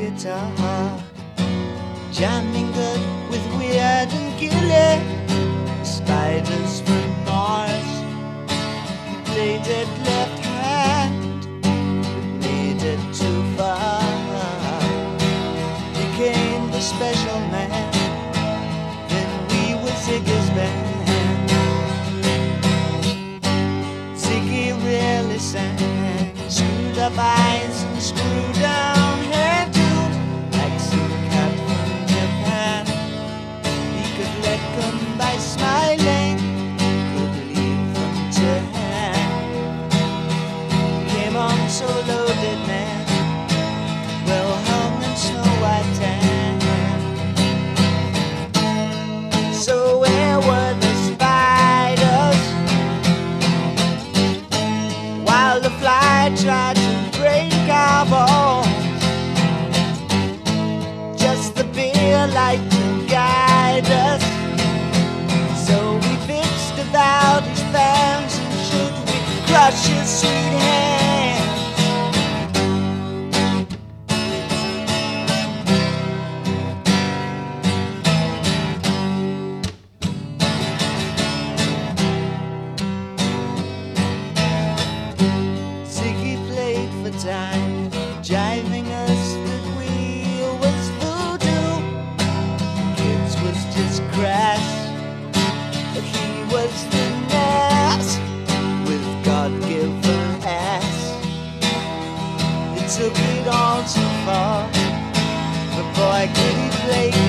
guitar, jamming good with Weird and Gilly, spiders from Mars. He played it left hand, but made it too far. Became the special man, then we were Ziggy's band. Ziggy really sang, screwed up eyes and screwed down hairdo, like some cat from Japan. He could let come by smiling, could leave them to hand. Came on so loaded, man, well hung in snow white tan. So where were the spiders while the fly tried to break our bones? Just the beer light to guide us. So we fixed about his fans, and should we crush his sweet hands? Ziggy played for time, jiving us that we was voodoo. Kids was just crass, but he was the nass with God-given ass. It took it all too far, but boy could he play